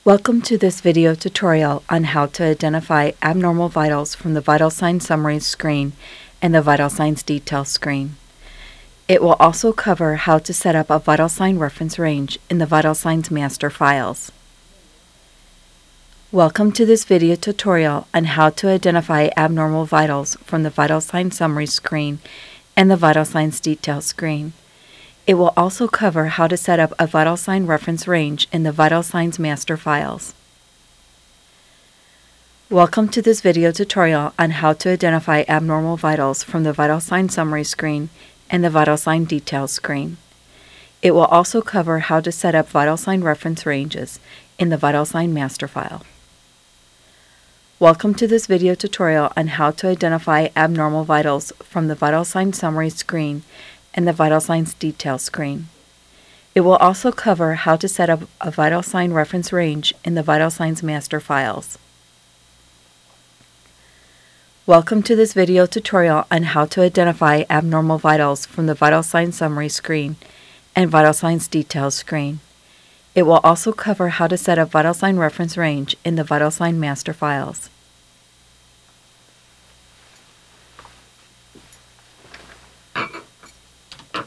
Welcome to this video tutorial on how to identify abnormal vitals from the Vital Signs Summaries screen and the Vital Signs Details screen. It will also cover how to set up a vital sign reference range in the Vital Signs master files. Welcome to this video tutorial on how to identify abnormal vitals from the Vital Signs Summaries screen and the Vital Signs Details screen. It will also cover how to set up a vital sign reference range in the Vital Signs master files. Welcome to this video tutorial on how to identify abnormal vitals from the Vital Signs Summary screen and the Vital Sign Details screen. It will also cover how to set up vital sign reference ranges in the Vital Sign master file. Welcome to this video tutorial on how to identify abnormal vitals from the Vital Signs Summary screen and the Vital Signs Details screen. It will also cover how to set up a vital sign reference range in the Vital Signs master files. Welcome to this video tutorial on how to identify abnormal vitals from the Vital Signs Summary screen and Vital Signs Details screen. It will also cover how to set up vital sign reference range in the Vital Sign master files.